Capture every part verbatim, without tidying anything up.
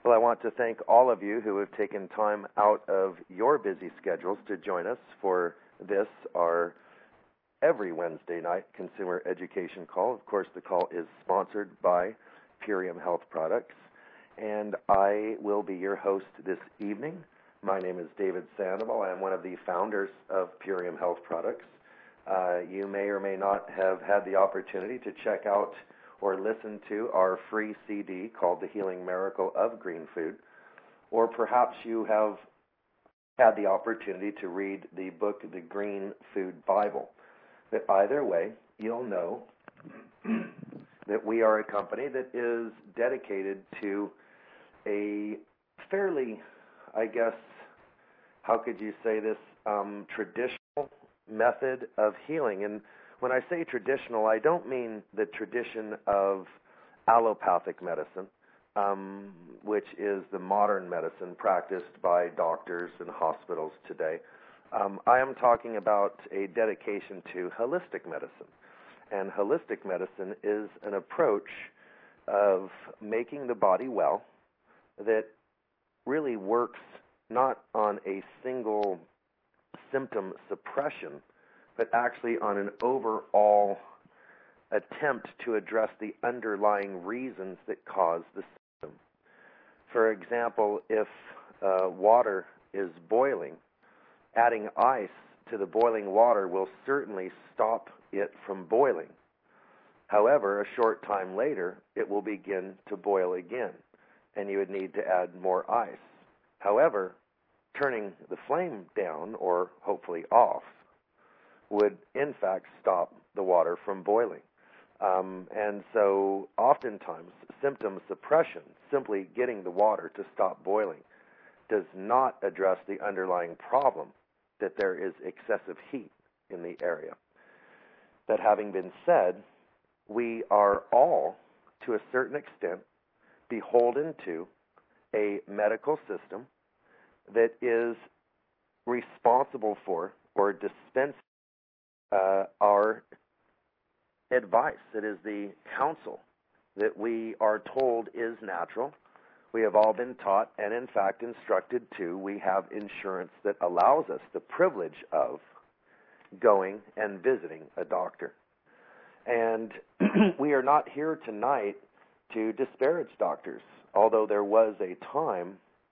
Well, I want to thank all of you who have taken time out of your busy schedules to join us for this, our every Wednesday night consumer education call. Of course, the call is sponsored by Purium Health Products, and I will be your host this evening. My name is David Sandoval. I am one of the founders of Purium Health Products. Uh, you may or may not have had the opportunity to check out or listen to our free C D called The Healing Miracle of Green Food, or perhaps you have had the opportunity to read the book, The Green Food Bible. But either way, you'll know that we are a company that is dedicated to a fairly, I guess, how could you say this, um, traditional method of healing. And when I say traditional, I don't mean the tradition of allopathic medicine, um, which is the modern medicine practiced by doctors and hospitals today. Um, I am talking about a dedication to holistic medicine. And holistic medicine is an approach of making the body well that really works not on a single symptom suppression, but actually on an overall attempt to address the underlying reasons that cause the symptom. For example, if uh, water is boiling, adding ice to the boiling water will certainly stop it from boiling. However, a short time later, it will begin to boil again, and you would need to add more ice. However, turning the flame down, or hopefully off, would in fact stop the water from boiling. Um, and so oftentimes symptom suppression, simply getting the water to stop boiling, does not address the underlying problem that there is excessive heat in the area. That having been said, we are all, to a certain extent, beholden to a medical system that is responsible for or dispensing uh, our advice. It is the counsel that we are told is natural. We have all been taught and, in fact, instructed to. We have insurance that allows us the privilege of going and visiting a doctor. And we are not here tonight to disparage doctors, although there was a time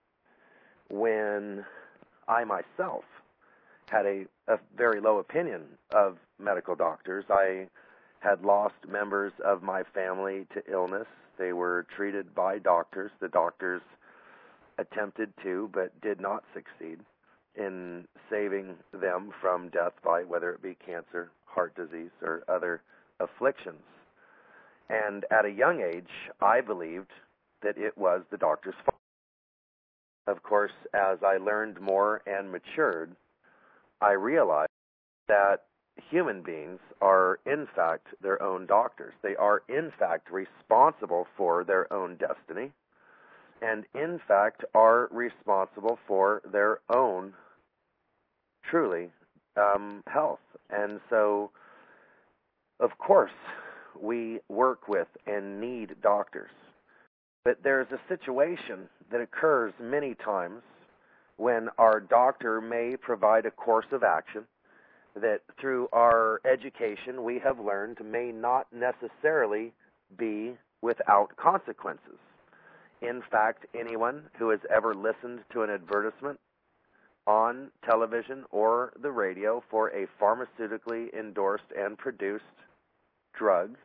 when I myself had a, a very low opinion of medical doctors. I had lost members of my family to illness. They were treated by doctors. The doctors attempted to, but did not succeed in saving them from death by whether it be cancer, heart disease, or other afflictions. And at a young age, I believed that it was the doctor's fault. Of course, as I learned more and matured, I realized that human beings are, in fact, their own doctors. They are, in fact, responsible for their own destiny, and, in fact, are responsible for their own, truly, um, health. And so, of course, we work with and need doctors. But there's a situation that occurs many times when our doctor may provide a course of action that through our education we have learned may not necessarily be without consequences. In fact, anyone who has ever listened to an advertisement on television or the radio for a pharmaceutically endorsed and produced drug,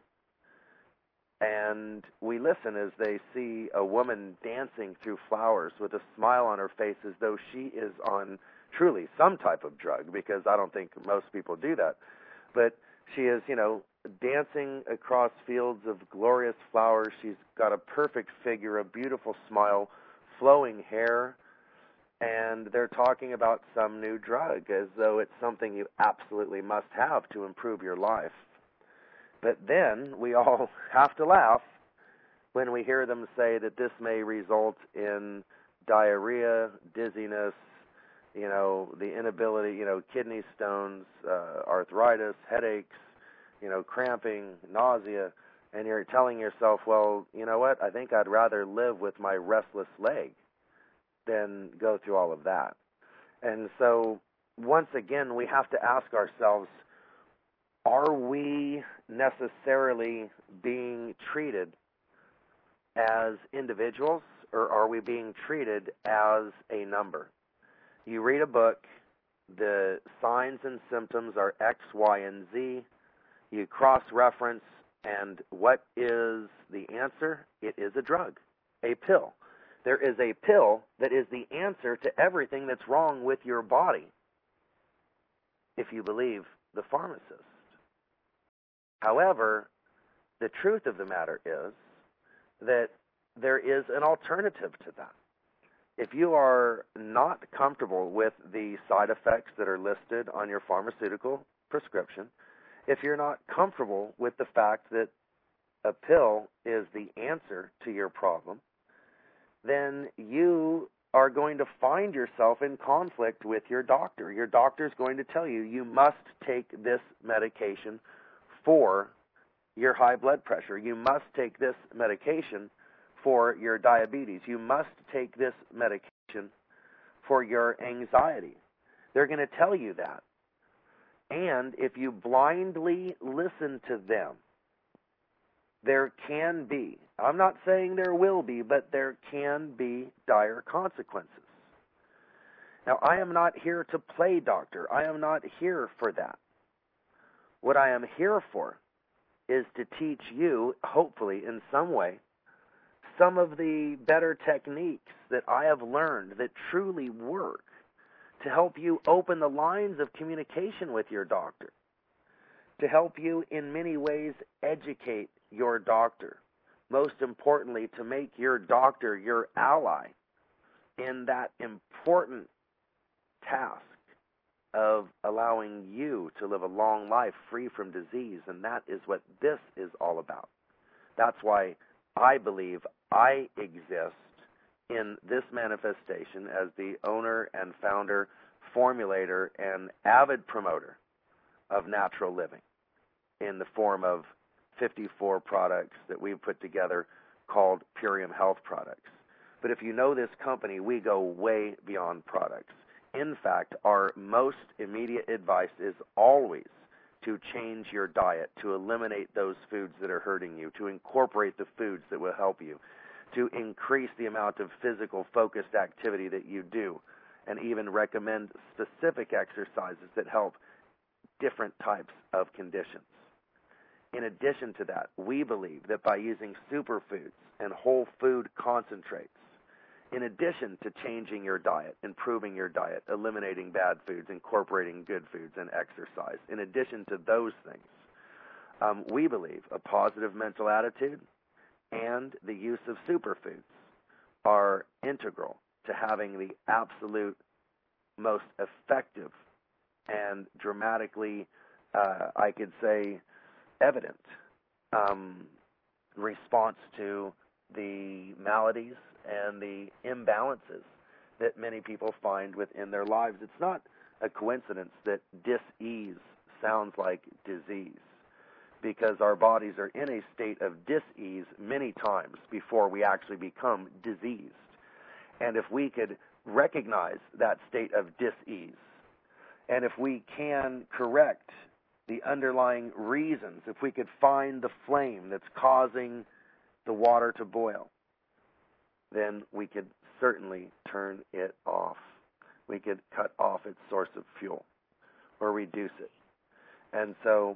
and we listen as they see a woman dancing through flowers with a smile on her face as though she is on truly some type of drug, because I don't think most people do that. But she is, you know, dancing across fields of glorious flowers. She's got a perfect figure, a beautiful smile, flowing hair, and they're talking about some new drug as though it's something you absolutely must have to improve your life. But then we all have to laugh when we hear them say that this may result in diarrhea, dizziness, you know, the inability, you know, kidney stones, uh, arthritis, headaches, you know, cramping, nausea, And you're telling yourself, well, you know what, I think I'd rather live with my restless leg than go through all of that. And so, once again, we have to ask ourselves, are we necessarily being treated as individuals, or are we being treated as a number? You read a book, the signs and symptoms are X, Y, and Z. You cross-reference, and what is the answer? It is a drug, a pill. There is a pill that is the answer to everything that's wrong with your body, if you believe the pharmacist. However, the truth of the matter is that there is an alternative to that. If you are not comfortable with the side effects that are listed on your pharmaceutical prescription, if you're not comfortable with the fact that a pill is the answer to your problem, then you are going to find yourself in conflict with your doctor. Your doctor is going to tell you, you must take this medication for your high blood pressure. You must take this medication for your diabetes. You must take this medication for your anxiety. They're going to tell you that. And if you blindly listen to them, there can be, I'm not saying there will be, but there can be dire consequences. Now, I am not here to play doctor. I am not here for that. What I am here for is to teach you, hopefully in some way, some of the better techniques that I have learned that truly work to help you open the lines of communication with your doctor, to help you in many ways educate your doctor, most importantly, to make your doctor your ally in that important task of allowing you to live a long life free from disease, and that is what this is all about. That's why I believe I exist in this manifestation as the owner and founder, formulator, and avid promoter of natural living in the form of fifty-four products that we've put together called Purium Health Products. But if you know this company, we go way beyond products. In fact, our most immediate advice is always to change your diet, to eliminate those foods that are hurting you, to incorporate the foods that will help you, to increase the amount of physical focused activity that you do, and even recommend specific exercises that help different types of conditions. In addition to that, we believe that by using superfoods and whole food concentrates, in addition to changing your diet, improving your diet, eliminating bad foods, incorporating good foods, and exercise, in addition to those things, um, we believe a positive mental attitude and the use of superfoods are integral to having the absolute most effective and dramatically, uh, I could say, evident um, response to the maladies and the imbalances that many people find within their lives. It's not a coincidence that dis-ease sounds like disease, because our bodies are in a state of dis-ease many times before we actually become diseased. And if we could recognize that state of dis-ease, and if we can correct the underlying reasons, if we could find the flame that's causing the water to boil, then we could certainly turn it off. We could cut off its source of fuel or reduce it. And so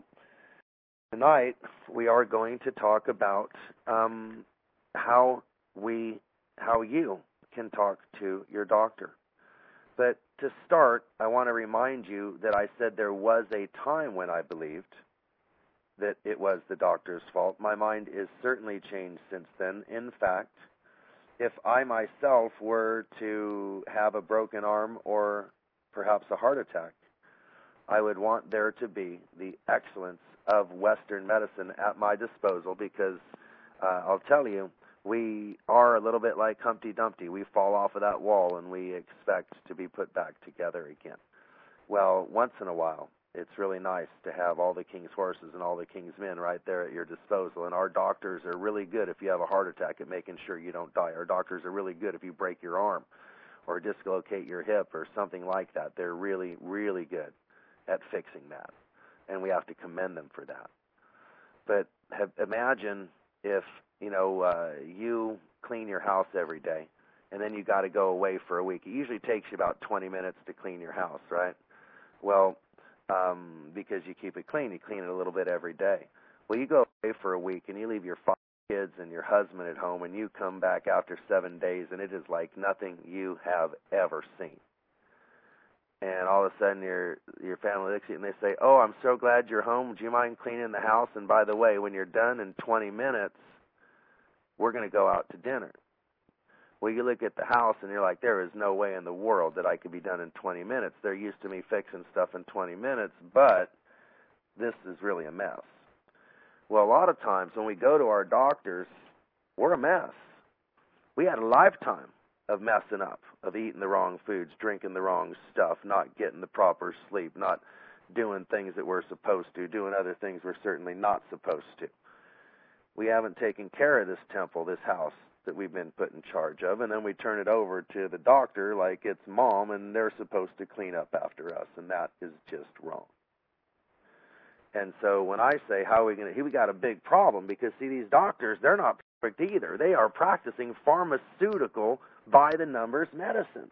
tonight we are going to talk about um, how we, how you can talk to your doctor. But to start, I want to remind you that I said there was a time when I believed that it was the doctor's fault. My mind is certainly changed since then. In fact, if I myself were to have a broken arm or perhaps a heart attack, I would want there to be the excellence of Western medicine at my disposal, because uh, I'll tell you, we are a little bit like Humpty Dumpty. We fall off of that wall and we expect to be put back together again. Well, once in a while, it's really nice to have all the king's horses and all the king's men right there at your disposal. And our doctors are really good if you have a heart attack at making sure you don't die. Our doctors are really good if you break your arm or dislocate your hip or something like that. They're really, really good at fixing that, and we have to commend them for that. But have, imagine if, you know, uh, you clean your house every day, and then you got to go away for a week. It usually takes you about twenty minutes to clean your house, right? Well, um, because you keep it clean, you clean it a little bit every day. Well, you go away for a week, and you leave your five kids and your husband at home, and you come back after seven days, and it is like nothing you have ever seen. And all of a sudden, your your family looks at you and they say, "Oh, I'm so glad you're home. Do you mind cleaning the house? And by the way, when you're done in twenty minutes, we're going to go out to dinner." Well, you look at the house and you're like, there is no way in the world that I could be done in twenty minutes. They're used to me fixing stuff in twenty minutes, but this is really a mess. Well, a lot of times when we go to our doctors, we're a mess. We had a lifetime of messing up, of eating the wrong foods, drinking the wrong stuff, not getting the proper sleep, not doing things that we're supposed to, doing other things we're certainly not supposed to. We haven't taken care of this temple, this house that we've been put in charge of, and then we turn it over to the doctor like it's mom, and they're supposed to clean up after us, and that is just wrong. And so when I say, how are we going to, we got a big problem, because, see, these doctors, they're not perfect either. They are practicing pharmaceutical, by-the-numbers medicine.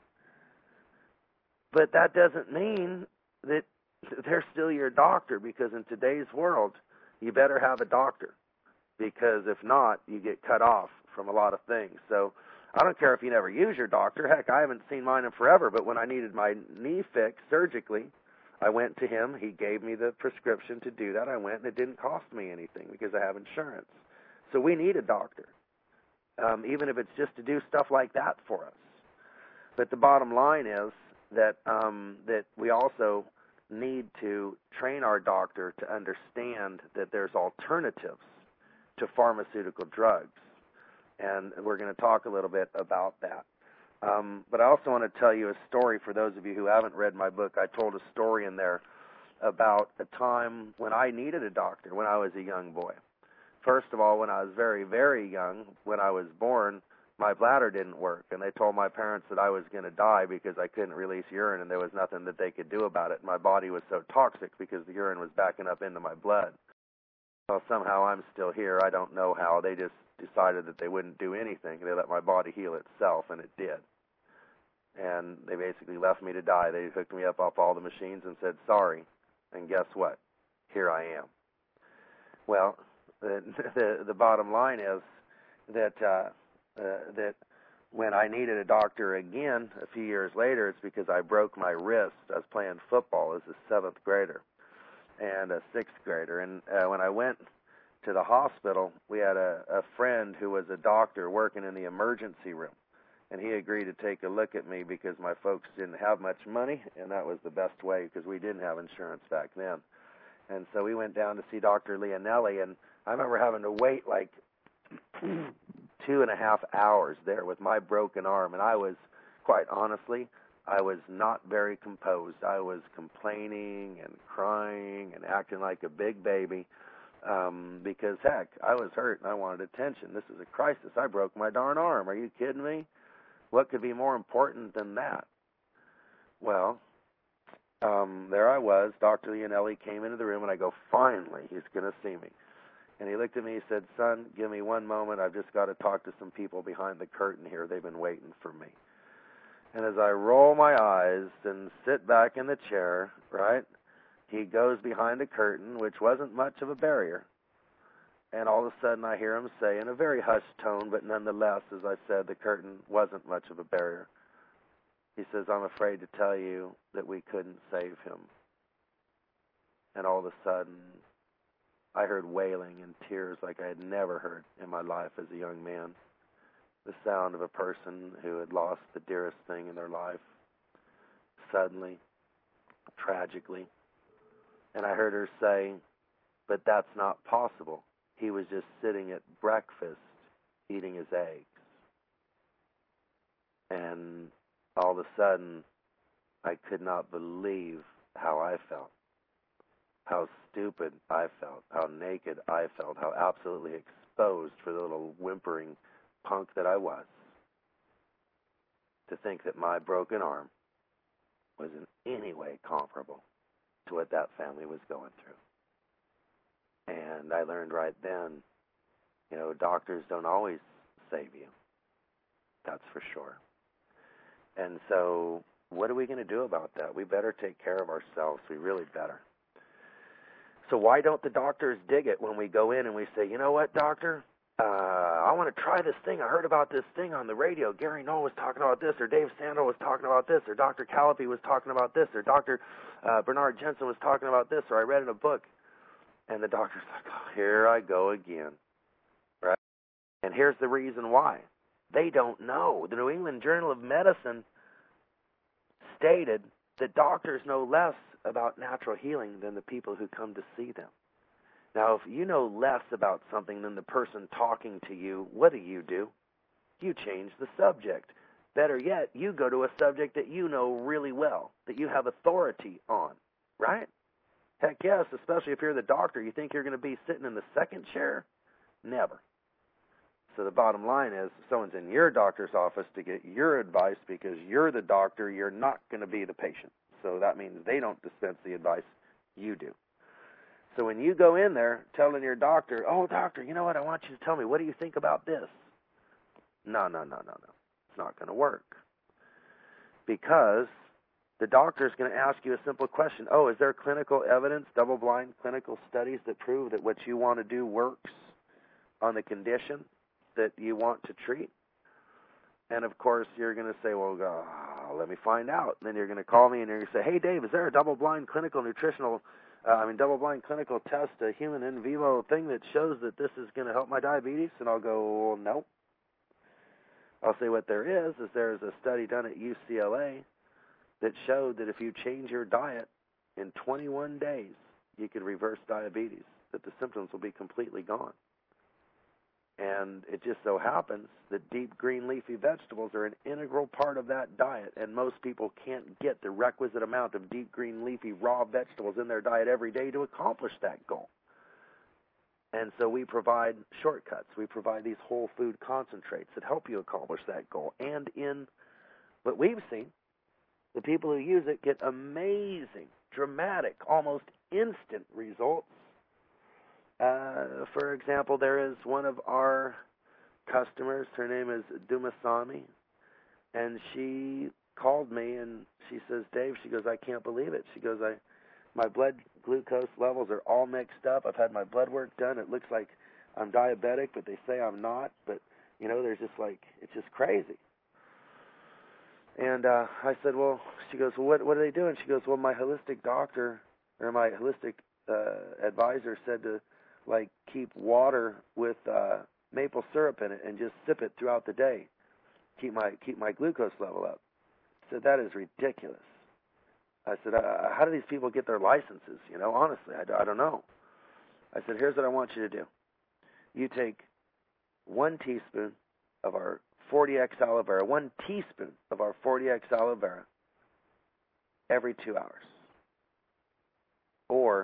But that doesn't mean that they're still your doctor, because in today's world, you better have a doctor, because if not, you get cut off from a lot of things. So I don't care if you never use your doctor. Heck, I haven't seen mine in forever, but when I needed my knee fixed surgically, I went to him. He gave me the prescription to do that. I went, and it didn't cost me anything because I have insurance. So we need a doctor, um, even if it's just to do stuff like that for us. But the bottom line is that um, that we also need to train our doctor to understand that there's alternatives to pharmaceutical drugs. And we're going to talk a little bit about that. Um, but I also want to tell you a story for those of you who haven't read my book. I told a story in there about a time when I needed a doctor when I was a young boy. First of all, when I was very, very young, when I was born, my bladder didn't work, and they told my parents that I was going to die because I couldn't release urine, and there was nothing that they could do about it. My body was so toxic because the urine was backing up into my blood. Well, somehow I'm still here. I don't know how. They just decided that they wouldn't do anything. They let my body heal itself, and it did. And they basically left me to die. They hooked me up off all the machines and said, sorry. And guess what? Here I am. Well, the the, the bottom line is that uh, uh, that when I needed a doctor again a few years later, it's because I broke my wrist. I was playing football as a seventh grader and a sixth grader. And uh, when I went to the hospital, we had a, a friend who was a doctor working in the emergency room. And he agreed to take a look at me because my folks didn't have much money, and that was the best way because we didn't have insurance back then. And so we went down to see Doctor Leonelli, and I remember having to wait like two and a half hours there with my broken arm, and I was, quite honestly, I was not very composed. I was complaining and crying and acting like a big baby um, because, heck, I was hurt and I wanted attention. This is a crisis. I broke my darn arm. Are you kidding me? What could be more important than that? Well, um, there I was. Doctor Leonelli came into the room, and I go, finally, he's going to see me. And he looked at me and said, son, give me one moment. I've just got to talk to some people behind the curtain here. They've been waiting for me. And as I roll my eyes and sit back in the chair, right, he goes behind the curtain, which wasn't much of a barrier. And all of a sudden I hear him say in a very hushed tone, but nonetheless, as I said, the curtain wasn't much of a barrier. He says, I'm afraid to tell you that we couldn't save him. And all of a sudden, I heard wailing and tears like I had never heard in my life as a young man. The sound of a person who had lost the dearest thing in their life, suddenly, tragically. And I heard her say, but that's not possible. He was just sitting at breakfast eating his eggs. And all of a sudden, I could not believe how I felt. how stupid I felt, how naked I felt, how absolutely exposed for the little whimpering punk that I was, to think that my broken arm was in any way comparable to what that family was going through. And I learned right then, you know, doctors don't always save you. That's for sure. And so what are we going to do about that? We better take care of ourselves. We really better. So why don't the doctors dig it when we go in and we say, you know what, doctor? Uh, I want to try this thing. I heard about this thing on the radio. Gary Knoll was talking about this, or Dave Sandel was talking about this, or Doctor Callipy was talking about this, or Doctor Uh, Bernard Jensen was talking about this, or I read in a book. And the doctor's like, oh, here I go again. Right? And here's the reason why. They don't know. The New England Journal of Medicine stated that doctors know less about natural healing than the people who come to see them. Now, if you know less about something than the person talking to you, what do you do? You change the subject. Better yet, you go to a subject that you know really well, that you have authority on, right? Heck yes, especially if you're the doctor. You think you're going to be sitting in the second chair? Never. So the bottom line is, if someone's in your doctor's office to get your advice because you're the doctor, you're not going to be the patient. So that means they don't dispense the advice, you do. So when you go in there telling your doctor, oh, doctor, you know what, I want you to tell me, what do you think about this? No, no, no, no, no. It's not going to work. Because the doctor is going to ask you a simple question. Oh, is there clinical evidence, double-blind clinical studies that prove that what you want to do works on the condition that you want to treat? And, of course, you're going to say, well, uh, let me find out. And then you're going to call me and you're going to say, hey, Dave, is there a double-blind clinical nutritional, uh, I mean, double-blind clinical test, a human in vivo thing that shows that this is going to help my diabetes? And I'll go, well, no. I'll say what there is, is there's a study done at U C L A that showed that if you change your diet in twenty-one days, you could reverse diabetes, that the symptoms will be completely gone. And it just so happens that deep green leafy vegetables are an integral part of that diet, and most people can't get the requisite amount of deep green leafy raw vegetables in their diet every day to accomplish that goal. And so we provide shortcuts. We provide these whole food concentrates that help you accomplish that goal. And in what we've seen, the people who use it get amazing, dramatic, almost instant results. Uh, for example, there is one of our customers, her name is Dumasami, and she called me and she says, Dave, she goes, I can't believe it. She goes, I, my blood glucose levels are all mixed up. I've had my blood work done. It looks like I'm diabetic, but they say I'm not. But, you know, there's just like, it's just crazy. And uh, I said, well, she goes, well, what, what are they doing? She goes, well, my holistic doctor or my holistic uh, advisor said to, like, keep water with uh, maple syrup in it and just sip it throughout the day. Keep my keep my glucose level up. I said, that is ridiculous. I said, uh, how do these people get their licenses? You know, honestly, I, I don't know. I said, here's what I want you to do. You take one teaspoon of our forty X aloe vera, one teaspoon of our forty X aloe vera every two hours. Or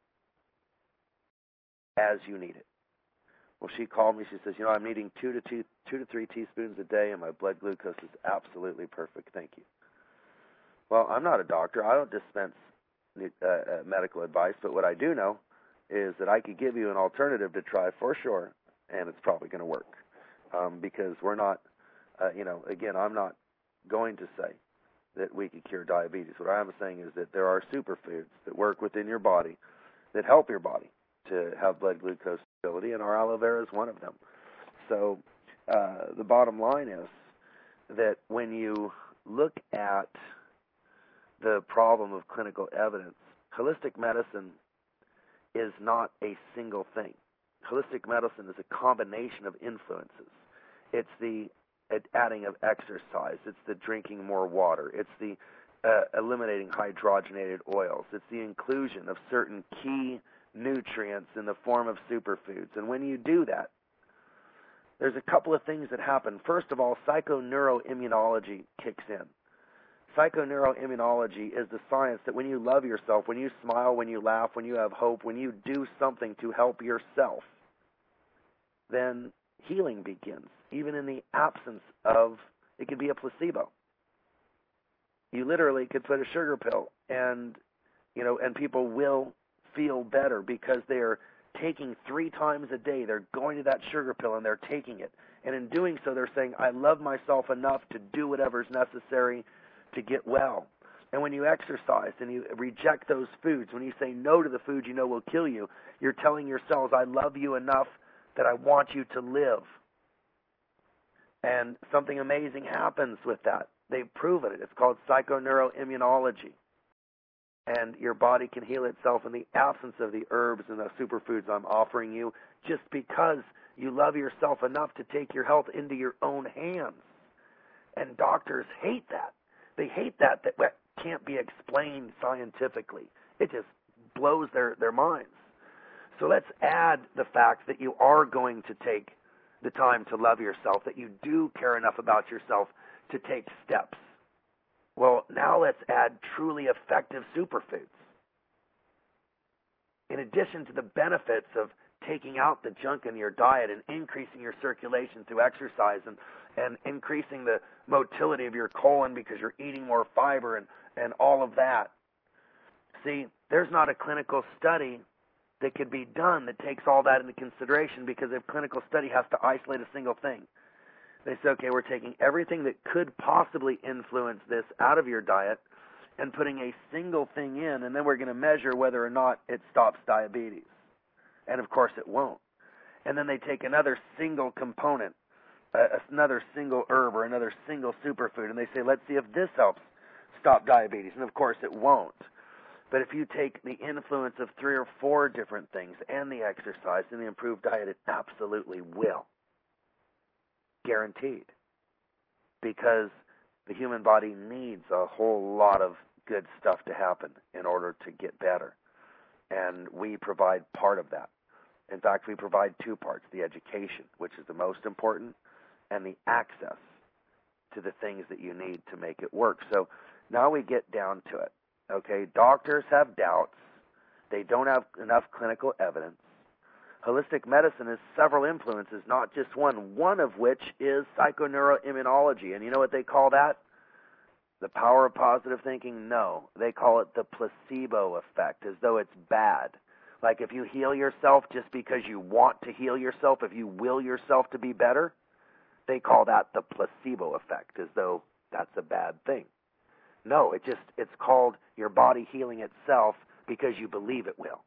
as you need it. Well, she called me. She says, you know, I'm needing two to two, two to three teaspoons a day, and my blood glucose is absolutely perfect. Thank you. Well, I'm not a doctor. I don't dispense uh, uh, medical advice, but what I do know is that I could give you an alternative to try for sure, and it's probably going to work um, because we're not, uh, you know, again, I'm not going to say that we could cure diabetes. What I am saying is that there are superfoods that work within your body that help your body to have blood glucose stability, and our aloe vera is one of them. So uh, the bottom line is that when you look at the problem of clinical evidence, holistic medicine is not a single thing. Holistic medicine is a combination of influences. It's the adding of exercise. It's the drinking more water. It's the uh, eliminating hydrogenated oils. It's the inclusion of certain key nutrients in the form of superfoods. And when you do that, there's a couple of things that happen. First of all, psychoneuroimmunology kicks in. Psychoneuroimmunology is the science that when you love yourself, when you smile, when you laugh, when you have hope, when you do something to help yourself, then healing begins, even in the absence of, it could be a placebo. You literally could put a sugar pill and, you know, and people will feel better because they're taking three times a day. They're going to that sugar pill and they're taking it. And in doing so, they're saying, I love myself enough to do whatever's necessary to get well. And when you exercise and you reject those foods, when you say no to the foods you know will kill you, you're telling your cells, I love you enough that I want you to live. And something amazing happens with that. They've proven it. It's called psychoneuroimmunology. And your body can heal itself in the absence of the herbs and the superfoods I'm offering you, just because you love yourself enough to take your health into your own hands. And doctors hate that. They hate that, that can't be explained scientifically. It just blows their, their minds. So let's add the fact that you are going to take the time to love yourself, that you do care enough about yourself to take steps. Well, now let's add truly effective superfoods. In addition to the benefits of taking out the junk in your diet and increasing your circulation through exercise and, and increasing the motility of your colon because you're eating more fiber and, and all of that. See, there's not a clinical study that could be done that takes all that into consideration, because a clinical study has to isolate a single thing. They say, okay, we're taking everything that could possibly influence this out of your diet and putting a single thing in, and then we're going to measure whether or not it stops diabetes. And, of course, it won't. And then they take another single component, uh, another single herb or another single superfood, and they say, let's see if this helps stop diabetes. And, of course, it won't. But if you take the influence of three or four different things and the exercise and the improved diet, it absolutely will. Guaranteed. Because the human body needs a whole lot of good stuff to happen in order to get better. And we provide part of that. In fact, we provide two parts, the education, which is the most important, and the access to the things that you need to make it work. So now we get down to it. Okay, doctors have doubts. They don't have enough clinical evidence. Holistic medicine has several influences, not just one, one of which is psychoneuroimmunology. And you know what they call that? The power of positive thinking? No. They call it the placebo effect, as though it's bad. Like if you heal yourself just because you want to heal yourself, if you will yourself to be better, they call that the placebo effect, as though that's a bad thing. No, it just it's called your body healing itself because you believe it will.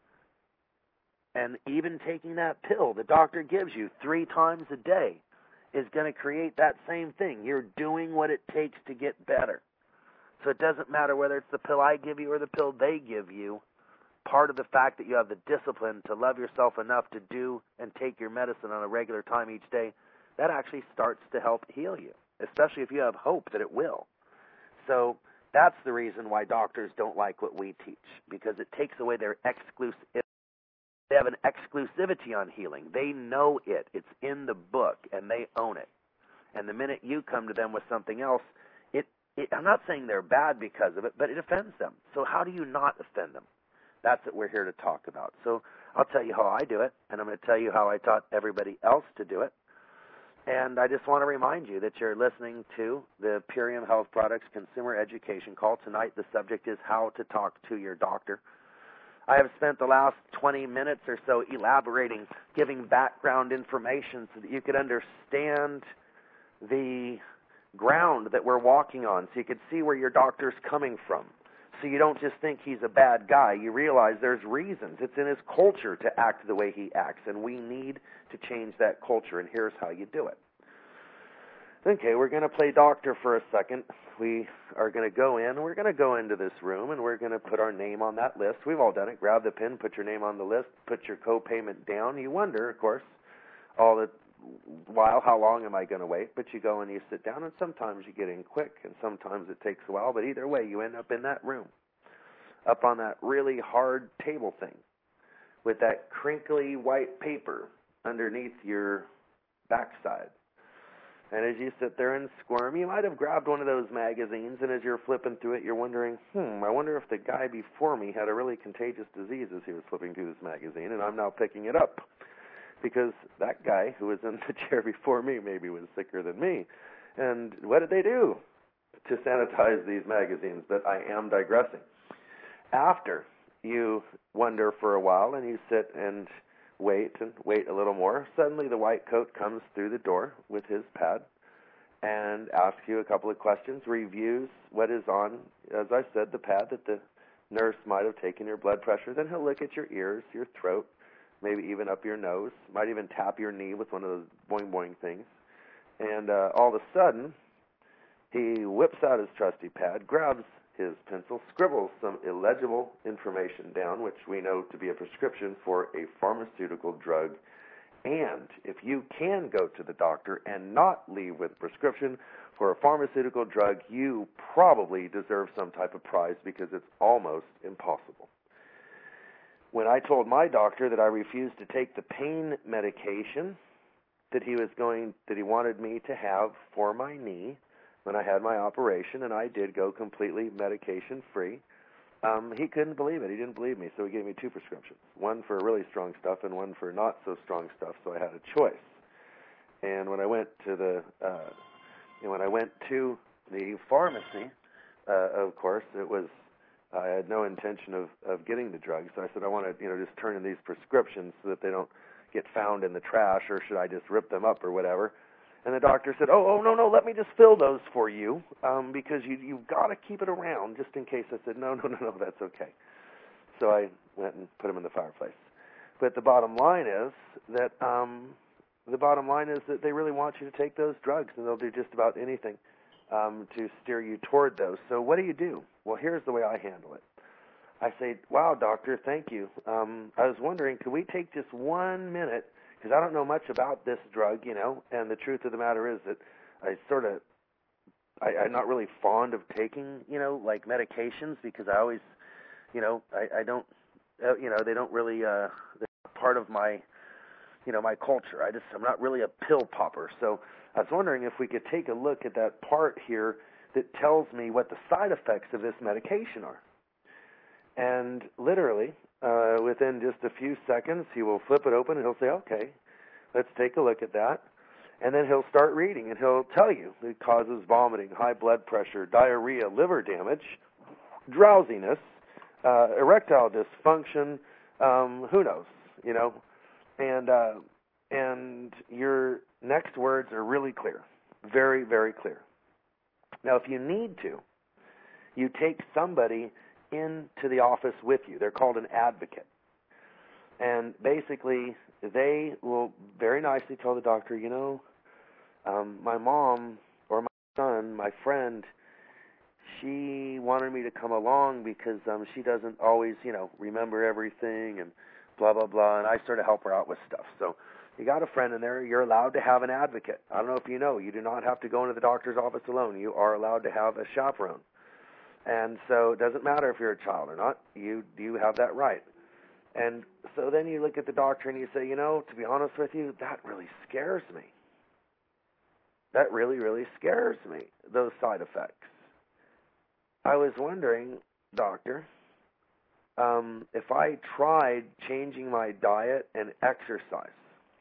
And even taking that pill the doctor gives you three times a day is going to create that same thing. You're doing what it takes to get better. So it doesn't matter whether it's the pill I give you or the pill they give you. Part of the fact that you have the discipline to love yourself enough to do and take your medicine on a regular time each day, that actually starts to help heal you, especially if you have hope that it will. So that's the reason why doctors don't like what we teach, because it takes away their exclusivity. They have an exclusivity on healing. They know it. It's in the book, and they own it. And the minute you come to them with something else, it, it I'm not saying they're bad because of it, but it offends them. So how do you not offend them? That's what we're here to talk about. So I'll tell you how I do it, and I'm going to tell you how I taught everybody else to do it. And I just want to remind you that you're listening to the Purium Health Products Consumer Education Call. Tonight the subject is how to talk to your doctor. I have spent the last twenty minutes or so elaborating, giving background information so that you could understand the ground that we're walking on, so you could see where your doctor's coming from. So you don't just think he's a bad guy. You realize there's reasons. It's in his culture to act the way he acts, and we need to change that culture, and here's how you do it. Okay, we're going to play doctor for a second. We are going to go in. We're going to go into this room, and we're going to put our name on that list. We've all done it. Grab the pen, put your name on the list, put your co-payment down. You wonder, of course, all the while, how long am I going to wait? But you go and you sit down, and sometimes you get in quick, and sometimes it takes a while. But either way, you end up in that room, up on that really hard table thing with that crinkly white paper underneath your backside. And as you sit there and squirm, you might have grabbed one of those magazines, and as you're flipping through it, you're wondering, hmm, I wonder if the guy before me had a really contagious disease as he was flipping through this magazine, and I'm now picking it up. Because that guy who was in the chair before me maybe was sicker than me. And what did they do to sanitize these magazines? But I am digressing. After you wonder for a while and you sit and wait and wait a little more, suddenly the white coat comes through the door with his pad and asks you a couple of questions, reviews what is on, as I said, the pad that the nurse might have taken your blood pressure. Then he'll look at your ears, your throat, maybe even up your nose, might even tap your knee with one of those boing boing things. And uh, all of a sudden, he whips out his trusty pad, grabs his pencil, scribbles some illegible information down, which we know to be a prescription for a pharmaceutical drug. And if you can go to the doctor and not leave with a prescription for a pharmaceutical drug, you probably deserve some type of prize because it's almost impossible. When I told my doctor that I refused to take the pain medication that he was going, that he wanted me to have for my knee when I had my operation, and I did go completely medication-free, um, he couldn't believe it. He didn't believe me, so he gave me two prescriptions, one for really strong stuff and one for not so strong stuff, so I had a choice. And when I went to the, uh, and when I went to the pharmacy, uh, of course, it was, I had no intention of, of getting the drugs, so I said, I want to, you know, just turn in these prescriptions so that they don't get found in the trash, or should I just rip them up or whatever? And the doctor said, oh, oh, no, no, let me just fill those for you, um, because you, you've got to keep it around just in case. I said, no, no, no, no, that's okay. So I went and put them in the fireplace. But the bottom line is that um, the bottom line is that they really want you to take those drugs, and they'll do just about anything um, to steer you toward those. So what do you do? Well, here's the way I handle it. I say, wow, doctor, thank you. Um, I was wondering, could we take just one minute, because I don't know much about this drug, you know, and the truth of the matter is that I sort of, I, I'm not really fond of taking, you know, like medications, because I always, you know, I, I don't, uh, you know, they don't really, uh, they're part of my, you know, my culture. I just, I'm not really a pill popper. So I was wondering if we could take a look at that part here that tells me what the side effects of this medication are. And literally, uh, within just a few seconds, he will flip it open and he'll say, okay, let's take a look at that. And then he'll start reading and he'll tell you it causes vomiting, high blood pressure, diarrhea, liver damage, drowsiness, uh, erectile dysfunction, um, who knows, you know. And, uh, and your next words are really clear, very, very clear. Now, if you need to, you take somebody into the office with you. They're called an advocate. And basically, they will very nicely tell the doctor, you know, um, my mom or my son, my friend, she wanted me to come along because um, she doesn't always, you know, remember everything and blah, blah, blah, and I sort of help her out with stuff. So you got a friend in there, you're allowed to have an advocate. I don't know if you know, you do not have to go into the doctor's office alone. You are allowed to have a chaperone. And so it doesn't matter if you're a child or not. You you have that right. And so then you look at the doctor and you say, you know, to be honest with you, that really scares me. That really, really scares me, those side effects. I was wondering, doctor, um, if I tried changing my diet and exercise.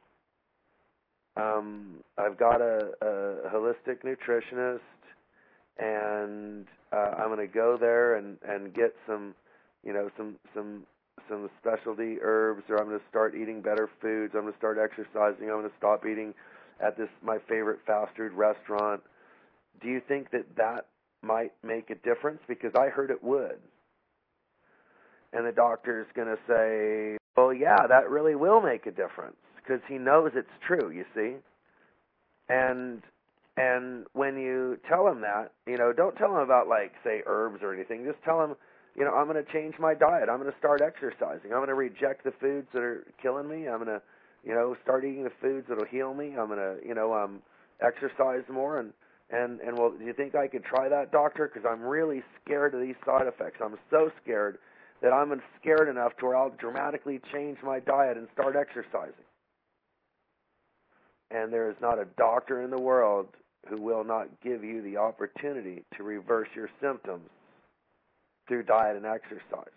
Um, I've got a, a holistic nutritionist, and uh, I'm going to go there and, and get some, you know, some some some specialty herbs, or I'm going to start eating better foods. I'm going to start exercising. I'm going to stop eating at this my favorite fast food restaurant. Do you think that that might make a difference? Because I heard it would. And the doctor's going to say, well, yeah, that really will make a difference, because he knows it's true, you see. And and when you tell him that, you know, don't tell him about, like, say, herbs or anything. Just tell him, you know, I'm going to change my diet. I'm going to start exercising. I'm going to reject the foods that are killing me. I'm going to, you know, start eating the foods that will heal me. I'm going to, you know, um, exercise more. And, and, and well, do you think I could try that, doctor? Because I'm really scared of these side effects. I'm so scared that I'm scared enough to where I'll dramatically change my diet and start exercising. And there is not a doctor in the world who will not give you the opportunity to reverse your symptoms through diet and exercise.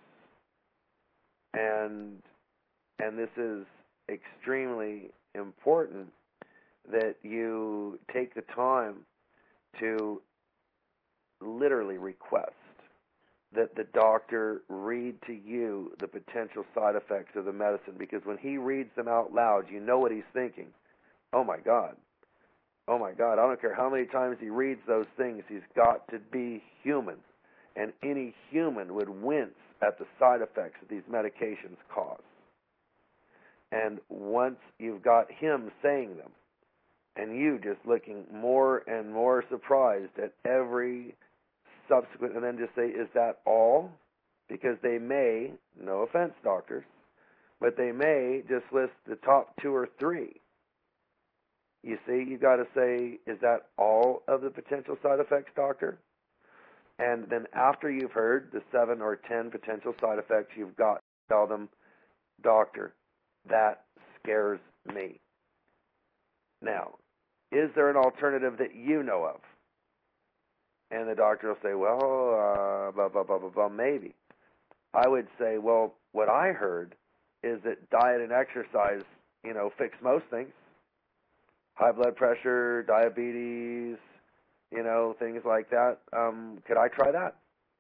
And and this is extremely important that you take the time to literally request that the doctor read to you the potential side effects of the medicine, because when he reads them out loud, you know what he's thinking. Oh my God. Oh my God. I don't care how many times he reads those things. He's got to be human. And any human would wince at the side effects that these medications cause. And once you've got him saying them, and you just looking more and more surprised at every subsequent, and then just say, is that all? Because they may, no offense, doctors, but they may just list the top two or three. You see, you got to say, is that all of the potential side effects, doctor? And then after you've heard the seven or ten potential side effects, you've got to tell them, doctor, that scares me. Now, is there an alternative that you know of? And the doctor will say, well, uh, blah, blah, blah, blah, blah, maybe. I would say, well, what I heard is that diet and exercise, you know, fix most things. High blood pressure, diabetes, you know, things like that. Um, could I try that?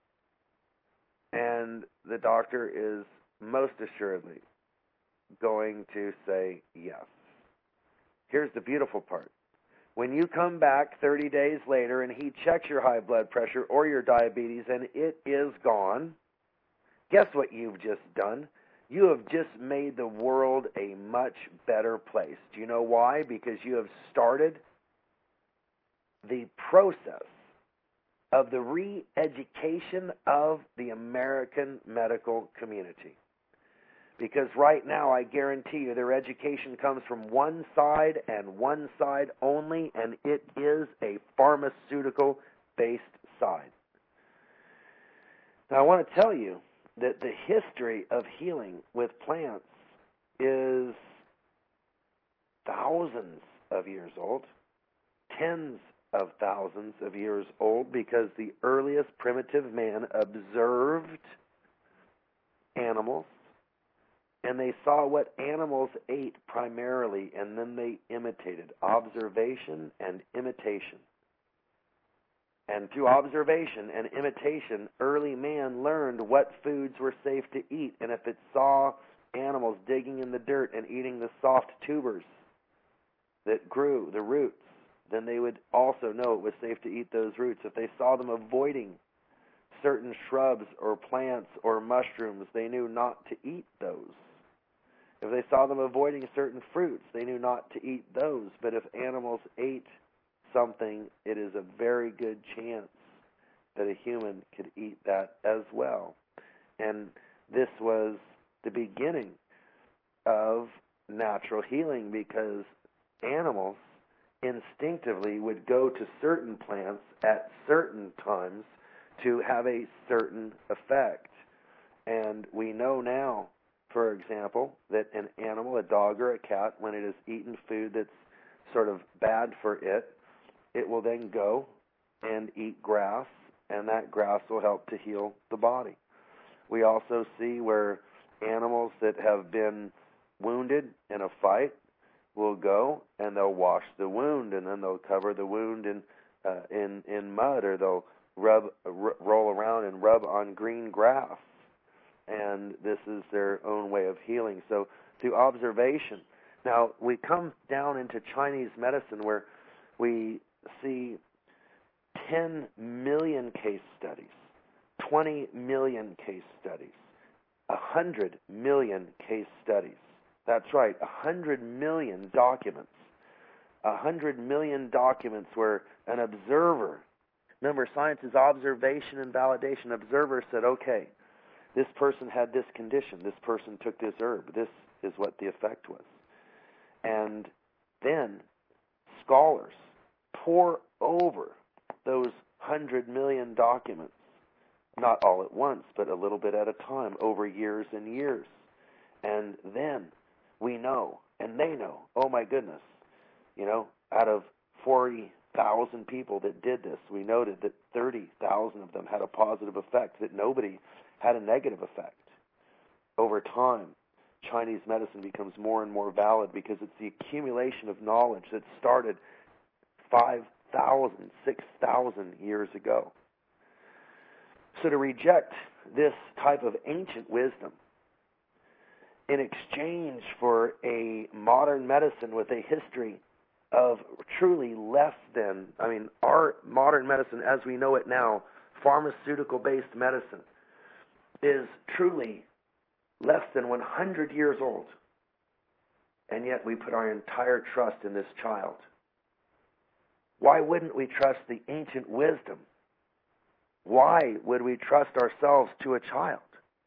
And the doctor is most assuredly going to say yes. Here's the beautiful part. When you come back thirty days later and he checks your high blood pressure or your diabetes and it is gone, guess what you've just done? You have just made the world a much better place. Do you know why? Because you have started the process of the re-education of the American medical community. Because right now, I guarantee you, their education comes from one side and one side only, and it is a pharmaceutical-based side. Now, I want to tell you that the history of healing with plants is thousands of years old, tens of thousands of years old, because the earliest primitive man observed animals, and they saw what animals ate primarily, and then they imitated. Observation and imitation. And through observation and imitation, early man learned what foods were safe to eat. And if it saw animals digging in the dirt and eating the soft tubers that grew, the roots, then they would also know it was safe to eat those roots. If they saw them avoiding certain shrubs or plants or mushrooms, they knew not to eat those. If they saw them avoiding certain fruits, they knew not to eat those. But if animals ate something, it is a very good chance that a human could eat that as well. And this was the beginning of natural healing, because animals instinctively would go to certain plants at certain times to have a certain effect. And we know now, for example, that an animal, a dog or a cat, when it has eaten food that's sort of bad for it, it will then go and eat grass, and that grass will help to heal the body. We also see where animals that have been wounded in a fight will go and they'll wash the wound, and then they'll cover the wound in uh, in in mud, or they'll rub r- roll around and rub on green grass. And this is their own way of healing. So through observation. Now, we come down into Chinese medicine, where we see ten million case studies, twenty million case studies, one hundred million case studies. That's right, one hundred million documents. one hundred million documents where an observer, remember, science is observation and validation. Observer said, okay, this person had this condition, this person took this herb, this is what the effect was. And then scholars pour over those one hundred million documents, not all at once, but a little bit at a time, over years and years. And then we know, and they know, oh my goodness, You know, out of forty thousand people that did this, we noted that thirty thousand of them had a positive effect, that nobody had a negative effect. Over time, Chinese medicine becomes more and more valid because it's the accumulation of knowledge that started five thousand, six thousand years ago. So to reject this type of ancient wisdom in exchange for a modern medicine with a history of truly less than, I mean, our modern medicine as we know it now, pharmaceutical-based medicine, is truly less than one hundred years old. And yet we put our entire trust in this child. Why wouldn't we trust the ancient wisdom? Why would we trust ourselves to a child?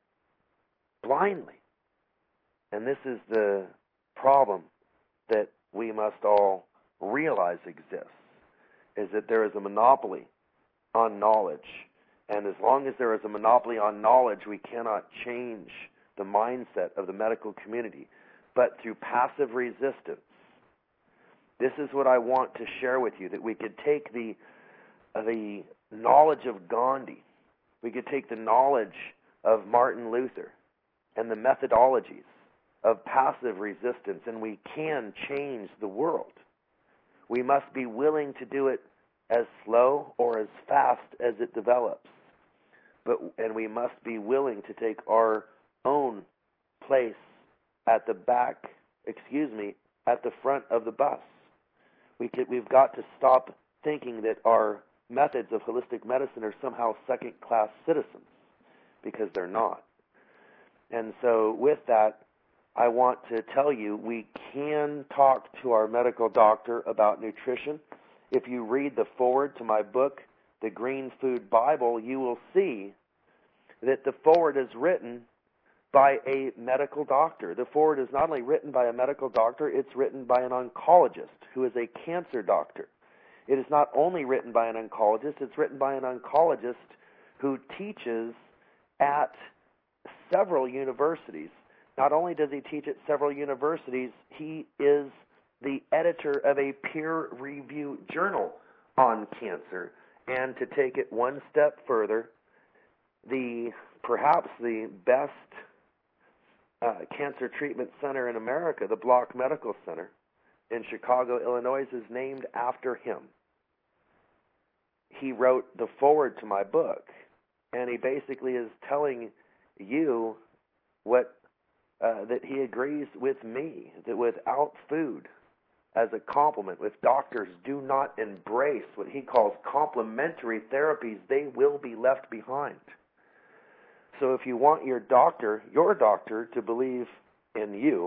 Blindly. And this is the problem that we must all realize exists, is that there is a monopoly on knowledge. And as long as there is a monopoly on knowledge, we cannot change the mindset of the medical community. But through passive resistance, this is what I want to share with you, that we could take the the knowledge of Gandhi, we could take the knowledge of Martin Luther and the methodologies of passive resistance, and we can change the world. We must be willing to do it as slow or as fast as it develops. But and we must be willing to take our own place at the back, excuse me, at the front of the bus. We could, we've got to stop thinking that our methods of holistic medicine are somehow second-class citizens, because they're not. And so with that, I want to tell you, we can talk to our medical doctor about nutrition. If you read the foreword to my book, The Green Food Bible, you will see that the foreword is written by a medical doctor. The foreword is not only written by a medical doctor, it's written by an oncologist who is a cancer doctor. It is not only written by an oncologist, it's written by an oncologist who teaches at several universities. Not only does he teach at several universities, he is the editor of a peer-reviewed journal on cancer. And to take it one step further, the perhaps the best uh, cancer treatment center in America, the Block Medical Center in Chicago, Illinois, is named after him. He wrote the foreword to my book, and he basically is telling you what uh, that he agrees with me, that without food as a complement, if doctors do not embrace what he calls complementary therapies, they will be left behind. So if you want your doctor, your doctor, to believe in you,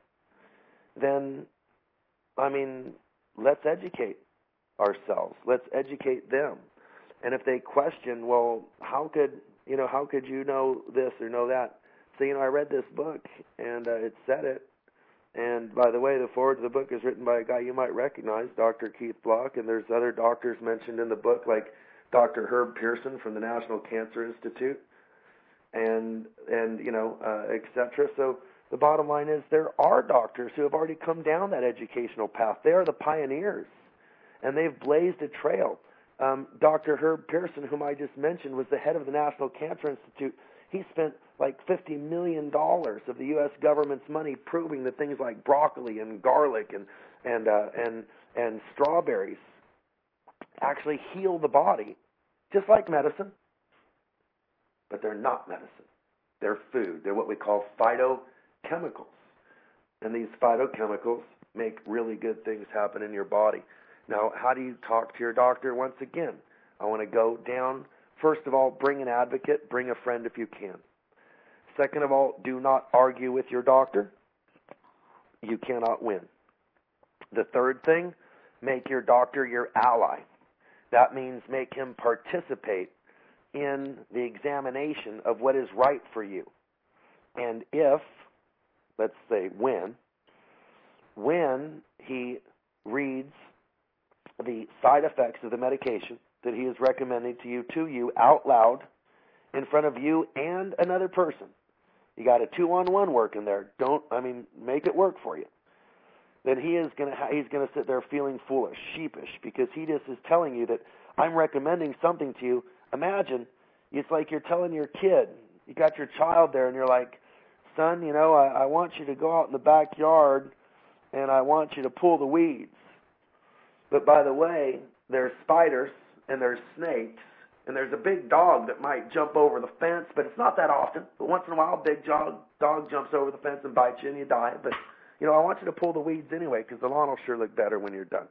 then, I mean, let's educate ourselves. Let's educate them. And if they question, well, how could, you know, how could you know this or know that? So, you know, I read this book, and uh, it said it. And by the way, the foreword to the book is written by a guy you might recognize, Doctor Keith Block, and there's other doctors mentioned in the book, like Doctor Herb Pearson from the National Cancer Institute, and, and you know, uh, et cetera. So the bottom line is there are doctors who have already come down that educational path. They are the pioneers, and they've blazed a trail. Um, Doctor Herb Pearson, whom I just mentioned, was the head of the National Cancer Institute. He spent like fifty million dollars of the U S government's money proving that things like broccoli and garlic and and uh, and and strawberries actually heal the body, just like medicine. But they're not medicine. They're food. They're what we call phytochemicals. And these phytochemicals make really good things happen in your body. Now, how do you talk to your doctor? Once again, I want to go down. First of all, bring an advocate. Bring a friend if you can. Second of all, do not argue with your doctor. You cannot win. The third thing, make your doctor your ally. That means make him participate in the examination of what is right for you. And if, let's say when, when he reads the side effects of the medication that he is recommending to you, to you out loud, in front of you and another person. You got a two-on-one working there. Don't, I mean, make it work for you. then he is going to ha- he's going to sit there feeling foolish, sheepish, because he just is telling you that I'm recommending something to you. Imagine, it's like you're telling your kid, you got your child there, and you're like, son, you know, I, I want you to go out in the backyard, and I want you to pull the weeds. But by the way, there's spiders, and there's snakes, and there's a big dog that might jump over the fence, but it's not that often. But once in a while, a big dog, dog jumps over the fence and bites you, and you die. But, you know, I want you to pull the weeds anyway, because the lawn will sure look better when you're done.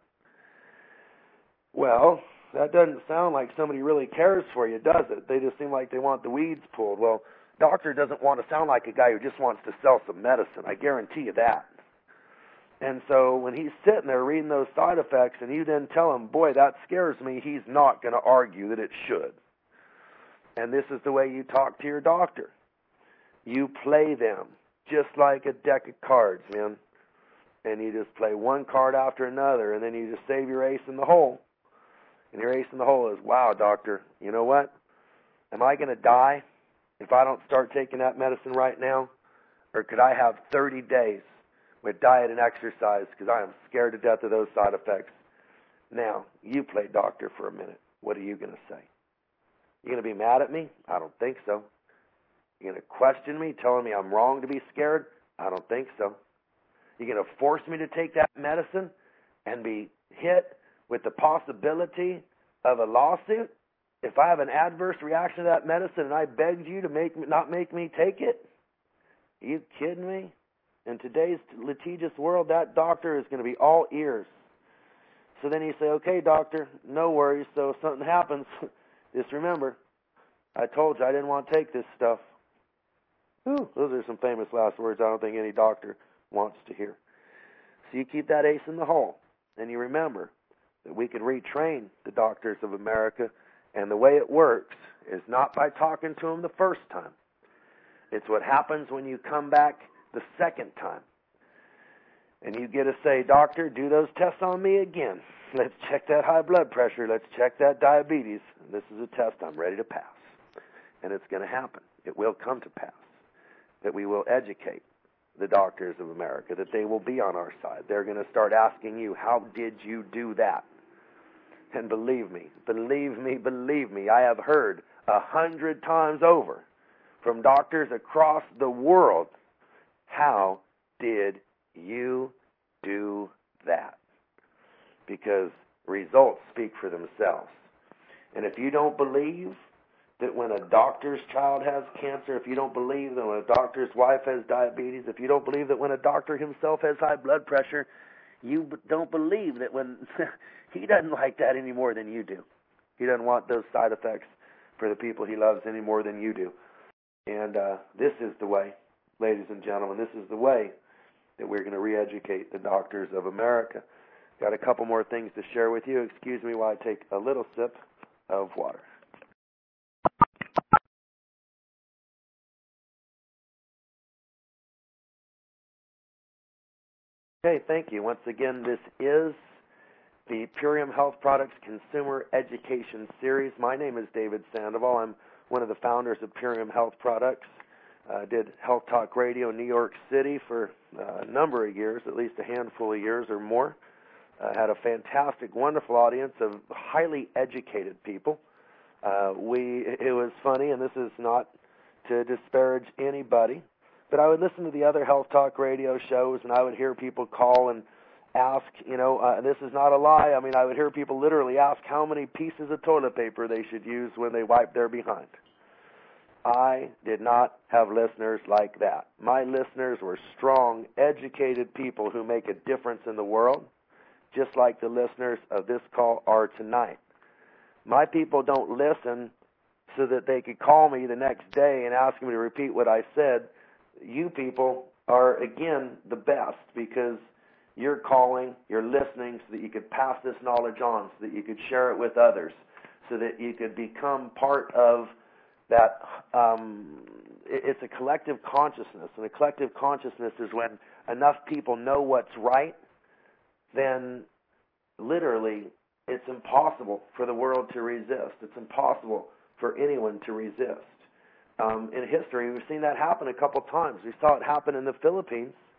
Well, that doesn't sound like somebody really cares for you, does it? They just seem like they want the weeds pulled. Well, doctor doesn't want to sound like a guy who just wants to sell some medicine. I guarantee you that. And so when he's sitting there reading those side effects and you then tell him, boy, that scares me, he's not going to argue that it should. And this is the way you talk to your doctor. You play them just like a deck of cards, man. And you just play one card after another, and then you just save your ace in the hole. And your ace in the hole is, wow, doctor, you know what? Am I going to die if I don't start taking that medicine right now? Or could I have thirty days with diet and exercise, because I am scared to death of those side effects? Now, you play doctor for a minute. What are you going to say? You going to be mad at me? I don't think so. You going to question me, telling me I'm wrong to be scared? I don't think so. You going to force me to take that medicine and be hit with the possibility of a lawsuit if I have an adverse reaction to that medicine and I begged you to make me, not make me take it? Are you kidding me? In today's litigious world, that doctor is going to be all ears. So then you say, okay, doctor, no worries. So if something happens, just remember, I told you I didn't want to take this stuff. Ooh, those are some famous last words I don't think any doctor wants to hear. So you keep that ace in the hole, and you remember that we can retrain the doctors of America, and the way it works is not by talking to them the first time. It's what happens when you come back the second time. And you get to say, doctor, do those tests on me again. Let's check that high blood pressure. Let's check that diabetes. This is a test I'm ready to pass. And it's going to happen. It will come to pass. That we will educate the doctors of America, that they will be on our side. They're going to start asking you, how did you do that? And believe me, believe me, believe me, I have heard a hundred times over from doctors across the world, how did you do that? Because results speak for themselves. And if you don't believe that when a doctor's child has cancer, if you don't believe that when a doctor's wife has diabetes, if you don't believe that when a doctor himself has high blood pressure, you don't believe that when he doesn't like that any more than you do. He doesn't want those side effects for the people he loves any more than you do. And uh, this is the way, ladies and gentlemen, this is the way that we're going to re-educate the doctors of America. Got a couple more things to share with you. Excuse me while I take a little sip of water. Okay, thank you. Once again, this is the Purium Health Products Consumer Education Series. My name is David Sandoval. I'm one of the founders of Purium Health Products. I uh, did Health Talk Radio in New York City for uh, a number of years, at least a handful of years or more. Uh, had a fantastic, wonderful audience of highly educated people. Uh, we, it was funny, and this is not to disparage anybody, but I would listen to the other Health Talk Radio shows, and I would hear people call and ask, you know, uh, this is not a lie. I mean, I would hear people literally ask how many pieces of toilet paper they should use when they wipe their behind. I did not have listeners like that. My listeners were strong, educated people who make a difference in the world, just like the listeners of this call are tonight. My people don't listen so that they could call me the next day and ask me to repeat what I said. You people are, again, the best because you're calling, you're listening so that you could pass this knowledge on, so that you could share it with others, so that you could become part of that. Um, it's a collective consciousness, and a collective consciousness is when enough people know what's right, then literally it's impossible for the world to resist. It's impossible for anyone to resist. Um, in history, we've seen that happen a couple times. We saw it happen in the Philippines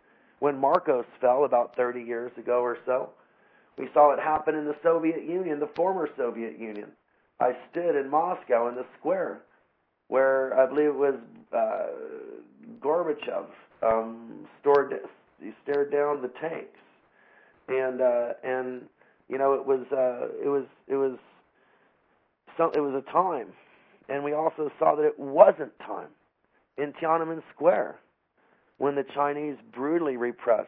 When Marcos fell about thirty years ago or so, we saw it happen in the Soviet Union, the former Soviet Union. I stood in Moscow in the square where I believe it was uh, Gorbachev um, stored, he stared down the tanks, and uh, and you know it was uh, it was it was some, it was a time, and we also saw that it wasn't time in Tiananmen Square when the Chinese brutally repressed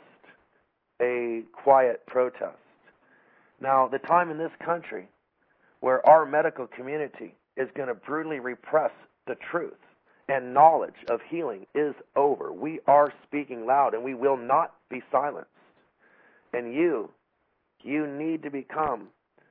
a quiet protest. Now, the time in this country where our medical community is going to brutally repress the truth and knowledge of healing is over. We are speaking loud, and we will not be silenced. And you, you need to become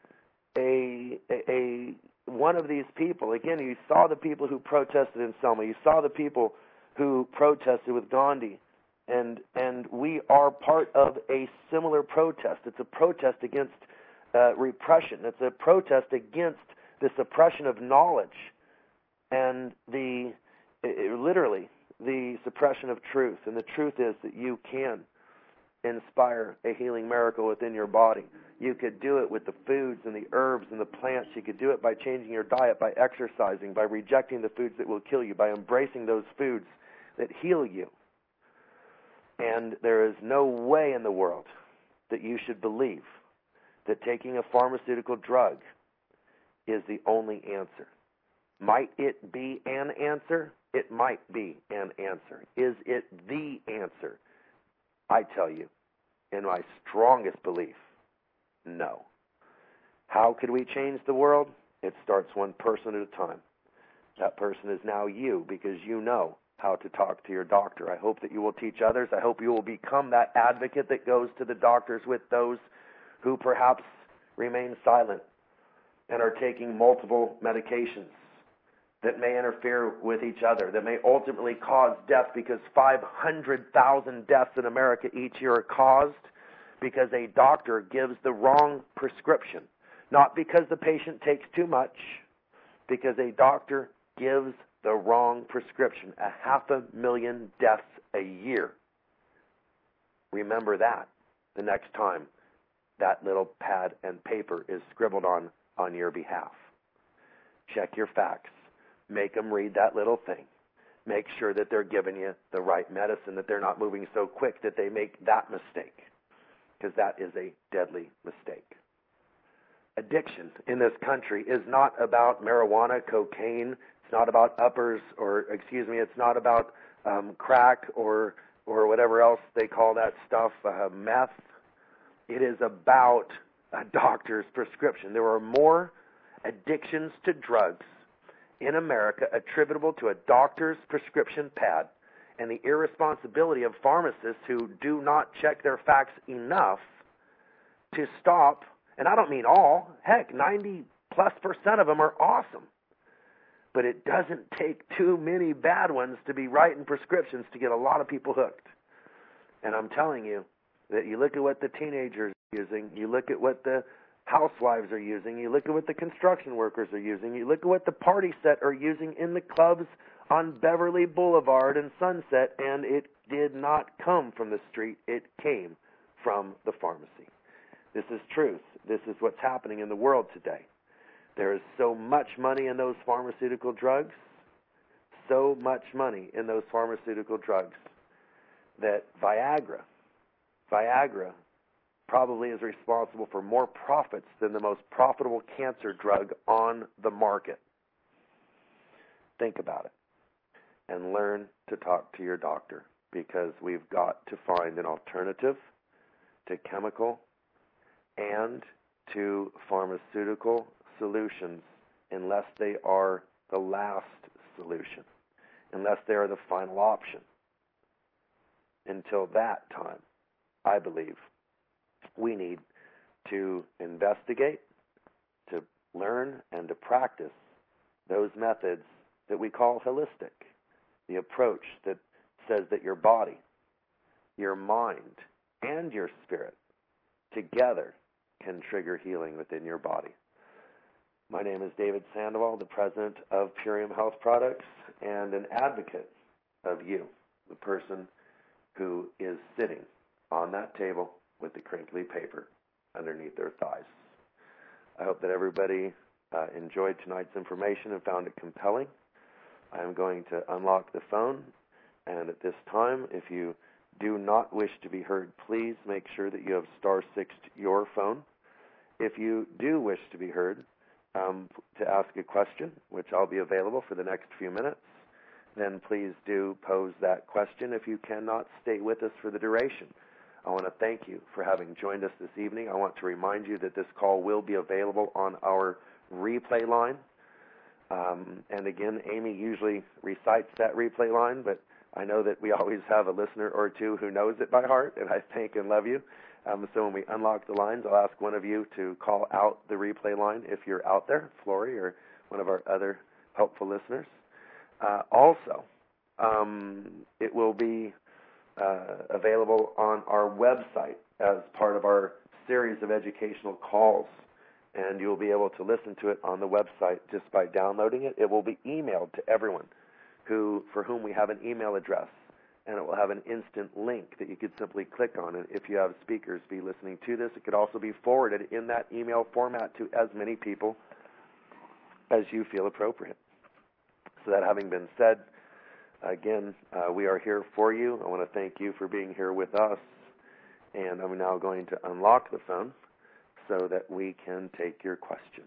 a, a, a one of these people. Again, you saw the people who protested in Selma. You saw the people who protested with Gandhi. And and we are part of a similar protest. It's a protest against uh, repression. It's a protest against the suppression of knowledge and the it, literally the suppression of truth. And the truth is that you can inspire a healing miracle within your body. You could do it with the foods and the herbs and the plants. You could do it by changing your diet, by exercising, by rejecting the foods that will kill you, by embracing those foods that heal you. And there is no way in the world that you should believe that taking a pharmaceutical drug is the only answer. Might it be an answer? It might be an answer. Is it the answer? I tell you, in my strongest belief, no. How could we change the world? It starts one person at a time. That person is now you, because you know how to talk to your doctor. I hope that you will teach others. I hope you will become that advocate that goes to the doctors with those who perhaps remain silent and are taking multiple medications that may interfere with each other, that may ultimately cause death, because five hundred thousand deaths in America each year are caused because a doctor gives the wrong prescription. Not because the patient takes too much, because a doctor gives the wrong prescription. A half a million deaths a year. Remember that the next time that little pad and paper is scribbled on on your behalf. Check your facts. Make them read that little thing. Make sure that they're giving you the right medicine, that they're not moving so quick that they make that mistake, because that is a deadly mistake. Addiction in this country is not about marijuana, cocaine. It's not about uppers, or excuse me, it's not about um, crack or or whatever else they call that stuff, uh, meth. It is about a doctor's prescription. There are more addictions to drugs in America attributable to a doctor's prescription pad and the irresponsibility of pharmacists who do not check their facts enough to stop. And I don't mean all. Heck, ninety plus percent of them are awesome. But it doesn't take too many bad ones to be writing prescriptions to get a lot of people hooked. And I'm telling you that you look at what the teenagers are using, you look at what the housewives are using, you look at what the construction workers are using, you look at what the party set are using in the clubs on Beverly Boulevard and Sunset, and it did not come from the street, it came from the pharmacy. This is truth. This is what's happening in the world today. There is so much money in those pharmaceutical drugs, so much money in those pharmaceutical drugs, that Viagra, Viagra probably is responsible for more profits than the most profitable cancer drug on the market. Think about it and learn to talk to your doctor, because we've got to find an alternative to chemical and to pharmaceutical solutions, unless they are the last solution, unless they are the final option. Until that time, I believe we need to investigate, to learn, and to practice those methods that we call holistic, the approach that says that your body, your mind, and your spirit together can trigger healing within your body. My name is David Sandoval, the president of Purium Health Products and an advocate of you, the person who is sitting on that table with the crinkly paper underneath their thighs. I hope that everybody uh, enjoyed tonight's information and found it compelling. I'm going to unlock the phone, and at this time, if you do not wish to be heard, please make sure that you have star sixed your phone. If you do wish to be heard, um, to ask a question, which I'll be available for the next few minutes, then please do pose that question. If you cannot, stay with us for the duration. I want to thank you for having joined us this evening. I want to remind you that this call will be available on our replay line. Um, and again, Amy usually recites that replay line, but I know that we always have a listener or two who knows it by heart, and I thank and love you. Um, so when we unlock the lines, I'll ask one of you to call out the replay line if you're out there, Flory or one of our other helpful listeners. Uh, also, um, it will be uh, available on our website as part of our series of educational calls, and you'll be able to listen to it on the website just by downloading it. It will be emailed to everyone who, for whom we have an email address, and it will have an instant link that you could simply click on. And if you have speakers be listening to this, it could also be forwarded in that email format to as many people as you feel appropriate. So that having been said, again, uh, we are here for you. I want to thank you for being here with us. And I'm now going to unlock the phone so that we can take your questions.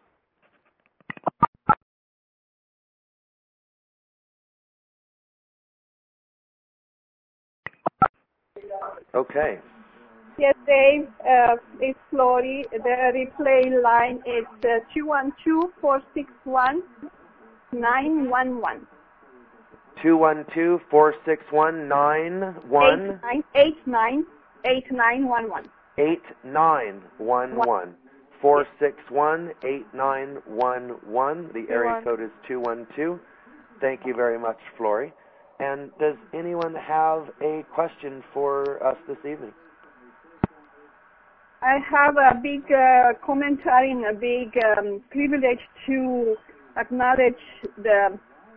Okay. Yes, Dave, uh, it's Flory. The replay line is uh, two one two, four six one, nine one one. two one two, four six one, nine one one. eight nine eight nine one one. eight nine one one. four six one, eight nine one one. The area code is two one two. Thank you very much, Flory. And does anyone have a question for us this evening? I have a big uh, commentary and a big um, privilege to acknowledge the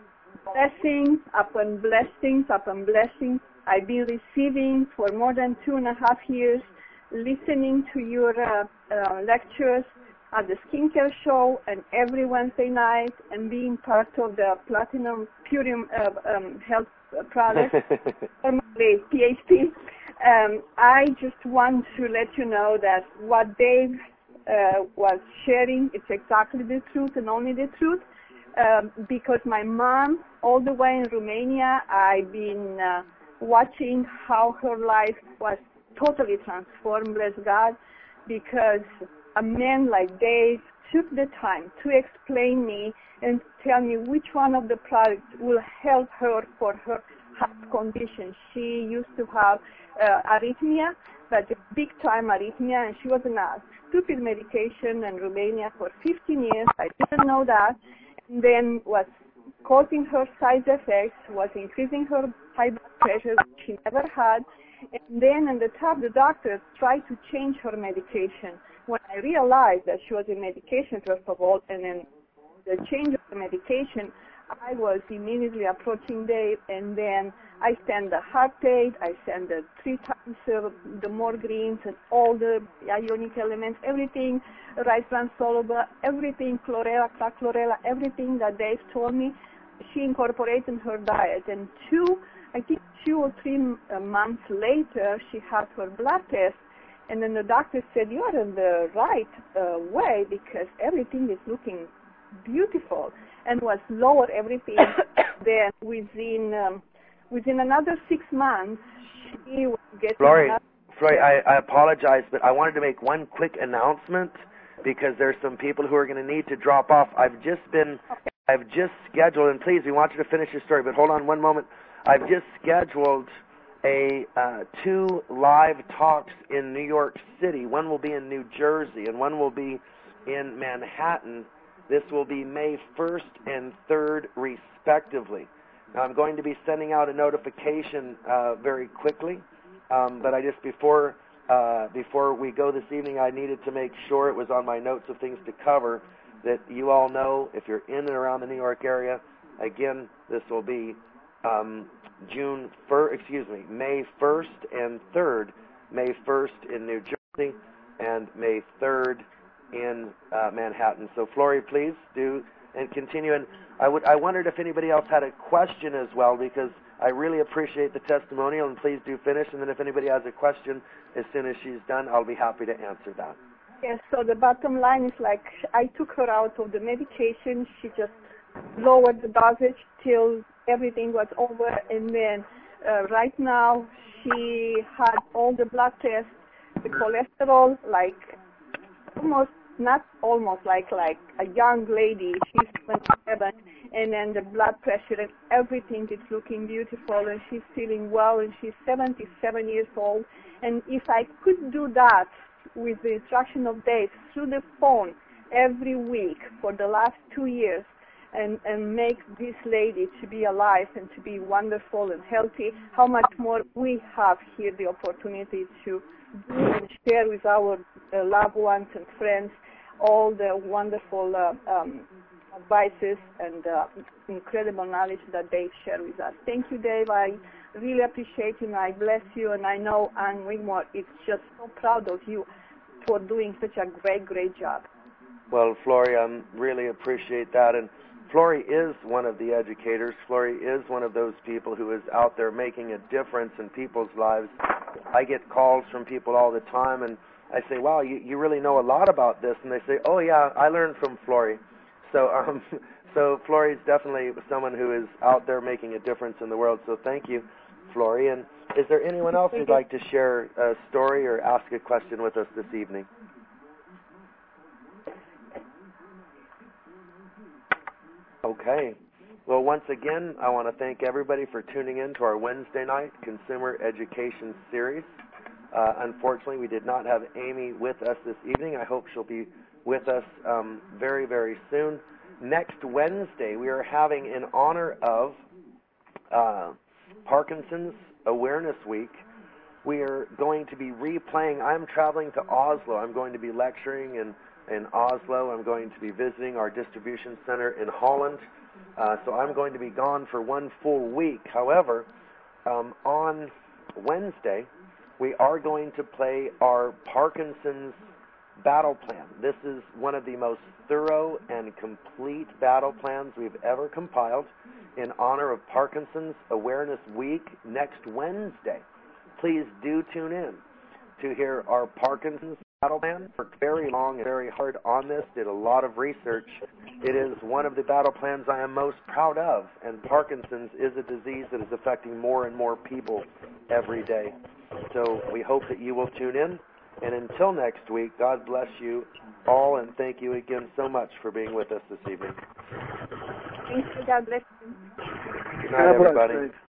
blessings upon blessings upon blessings I've been receiving for more than two and a half years, listening to your uh, uh, lectures at the Skincare Show and every Wednesday night, and being part of the Platinum Purium uh, um, Health Product, formerly P H P. Um, I just want to let you know that what Dave uh, was sharing, it's exactly the truth and only the truth. Um, because my mom, all the way in Romania, I've been uh, watching how her life was totally transformed, bless God, because a man like Dave took the time to explain me and tell me which one of the products will help her for her heart condition. She used to have uh, arrhythmia, but big time arrhythmia, and she was on a stupid medication in Romania for fifteen years. I didn't know that. And then was causing her side effects, was increasing her high blood pressure, which she never had. And then in the top, the doctors tried to change her medication. When I realized that she was in medication, first of all, and then the change of the medication, I was immediately approaching Dave, and then I sent the heart aid, I sent the three times uh, the more greens and all the ionic elements, everything, rice bran soluble, everything, chlorella, chlorella, everything that Dave told me, she incorporated in her diet. And two, I think two or three uh, months later, she had her blood test, and then the doctor said, you are in the right uh, way because everything is looking beautiful, and was lower everything. Then within um, within another six months, she was getting. Flory, Flory, I, I apologize, but I wanted to make one quick announcement because there's some people who are going to need to drop off. I've just been, okay. I've just scheduled, and please, we want you to finish your story, but hold on one moment. I've just scheduled a uh, two live talks in New York City. One will be in New Jersey, and one will be in Manhattan. This will be May first and third, respectively. Now, I'm going to be sending out a notification uh, very quickly, um, but I just, before uh, before we go this evening, I needed to make sure it was on my notes of things to cover, that you all know, if you're in and around the New York area, again, this will be um, June first, excuse me, May first and third May first in New Jersey, and May third in uh, Manhattan. So, Flory, please do and continue. And I would I wondered if anybody else had a question as well, because I really appreciate the testimonial, and please do finish. And then if anybody has a question, as soon as she's done, I'll be happy to answer that. Yes, so the bottom line is like I took her out of the medication. She just lowered the dosage till everything was over, and then uh, right now she had all the blood tests, the cholesterol, like almost, not almost, like like a young lady. She's twenty-seven, and then the blood pressure and everything is looking beautiful, and she's feeling well, and she's seventy-seven years old. And if I could do that with the instruction of Dave through the phone every week for the last two years, and, and make this lady to be alive and to be wonderful and healthy, how much more we have here the opportunity to do and share with our uh, loved ones and friends all the wonderful uh, um, advices and uh, incredible knowledge that Dave shared with us. Thank you, Dave. I really appreciate you, and I bless you, and I know Ann Wigmore is just so proud of you for doing such a great, great job. Well, Flory, I really appreciate that. And Flory is one of the educators. Flory is one of those people who is out there making a difference in people's lives. I get calls from people all the time, and I say, wow, you, you really know a lot about this. And they say, oh, yeah, I learned from Flory. So, um, so Flory is definitely someone who is out there making a difference in the world. So thank you, Flory. And is there anyone else who'd like to share a story or ask a question with us this evening? Okay. Well, once again, I want to thank everybody for tuning in to our Wednesday night Consumer Education Series. Uh, unfortunately, we did not have Amy with us this evening. I hope she'll be with us um, very, very soon. Next Wednesday, we are having, in honor of uh, Parkinson's Awareness Week, we are going to be replaying. I'm traveling to Oslo. I'm going to be lecturing in, in Oslo. I'm going to be visiting our distribution center in Holland. Uh, so I'm going to be gone for one full week. However, um, on Wednesday, we are going to play our Parkinson's battle plan. This is one of the most thorough and complete battle plans we've ever compiled in honor of Parkinson's Awareness Week next Wednesday. Please do tune in to hear our Parkinson's battle plan. Worked very long and very hard on this, did a lot of research. It is one of the battle plans I am most proud of, and Parkinson's is a disease that is affecting more and more people every day. So we hope that you will tune in. And until next week, God bless you all, and thank you again so much for being with us this evening. Thank you. God bless you. Good night, everybody.